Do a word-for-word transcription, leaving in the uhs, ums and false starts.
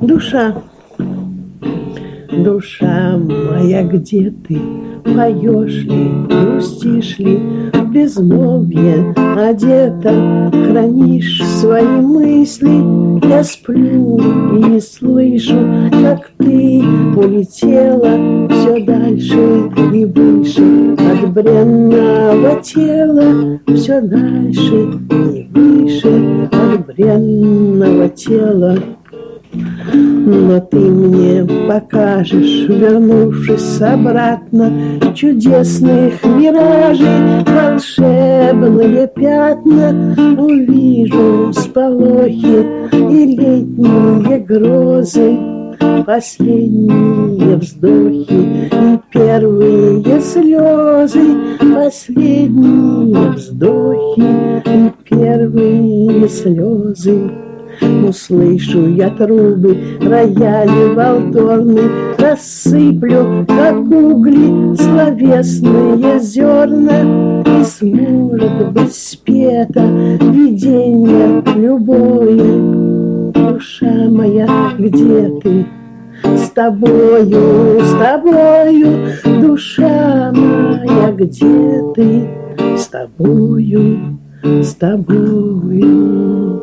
Душа, душа моя, где ты? Поешь ли, грустишь ли, в безмолвие одета, хранишь свои мысли? Я сплю и не слышу, как ты улетела все дальше и выше от бренного тела, все дальше и выше от бренного тела. Но ты мне покажешь, вернувшись обратно, чудесных миражей, волшебные пятна. Увижу сполохи и летние грозы, последние вздохи и первые слезы, последние вздохи и первые слезы. Услышу я трубы, рояли волторны, рассыплю, как угли, словесные зерна. И сможет быть спето видение любое. Душа моя, где ты? С тобою, с тобою, душа моя, где ты? С тобою, с тобою.